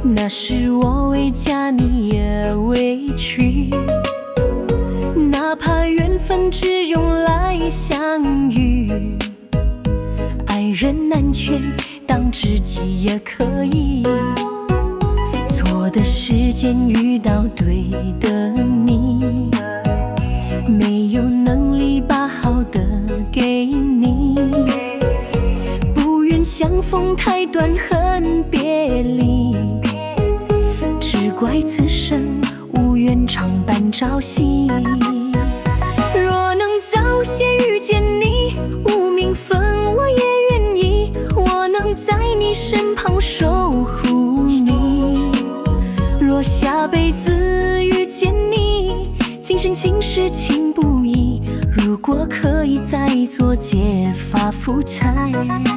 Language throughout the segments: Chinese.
那时我为家你也委屈，哪怕缘分只用来相遇，爱人难全当知己也可以。错的时间遇到对的你，没有能力把好的给你，不愿相逢太短恨别离，只怪此生无缘常伴朝夕。若能早些遇见你，无名分我也愿意，我能在你身旁守护你。若下辈子遇见你，今生今世情不移，如果可以再做结发夫妻。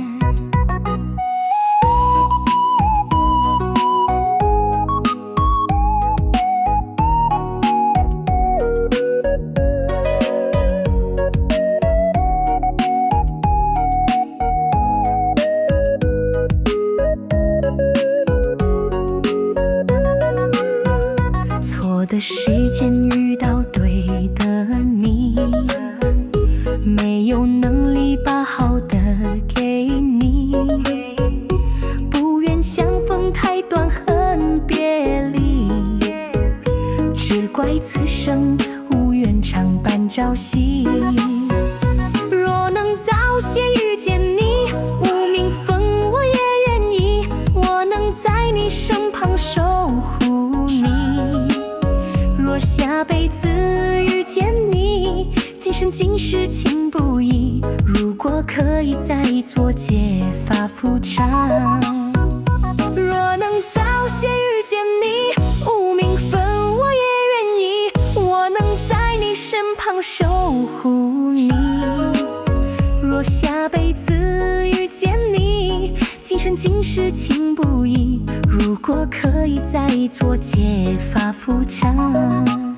错的时间遇到对的你，没有能力把好的给你，不愿相逢太短恨别离，只怪此生无缘常伴朝夕。若能早些遇见你，无名分我也愿意，我能在你身旁守护你。若下辈子遇见你，今生今世情不移，如果可以再做结发夫唱。若能早些遇见你，无名分我也愿意，我能在你身旁守护你。若下辈子遇见你，今生今世情不移，如果可以再做结发夫唱。